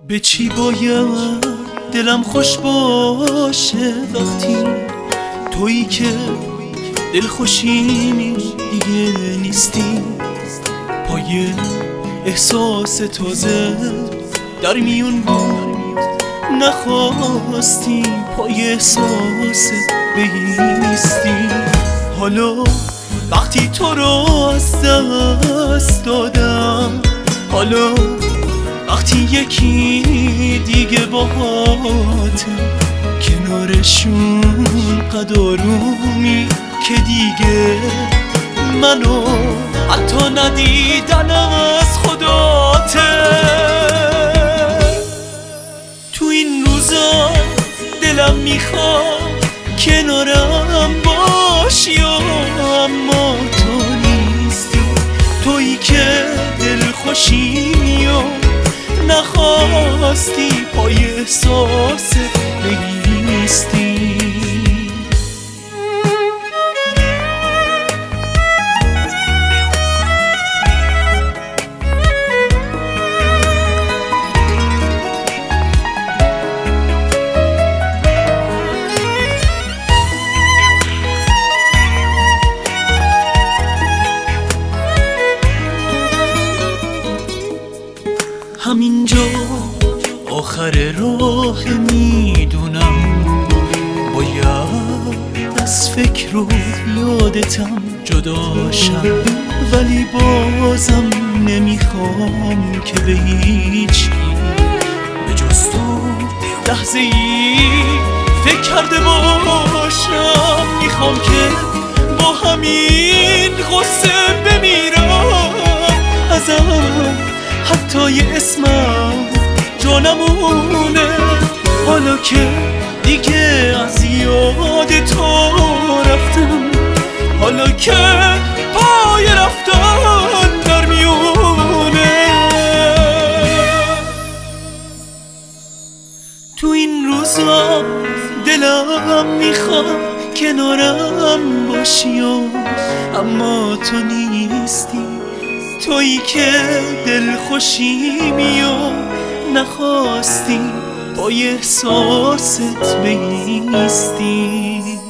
به چی باید دلم خوش باشه وقتی تویی که دلخوشیمی دیگه نیستی. پای احساس تازه در میون بود نخواستی پای احساس بیستی. حالا وقتی تو رو از دست دادم، حالا وقتی یکی دیگه باهاته کنارشون قدارومی که دیگه منو حتی ندیدن از خداته. تو این روزا دلم میخواد کنارم باشی اما تو نیستی. تویی که دلخوشیمی و نخواستی پای احساس بیستی. همینجا آخر راه میدونم باید از فکر و یادتم جداشم، ولی بازم نمیخوام که به هیچی به جز تو لحظه ای فکر کرده باشم. میخوام که با همین غصه بمیرم ازم، حتی یه اسمم جا نمونه. حالا که دیگه از یاد تو رفتم، حالا که پای رفتن در میونه. تو این روزا دلم میخواد کنارم باشی اما تو نیستی. تویی که دلخوشیمی و نخواستی پای احساست بیستی.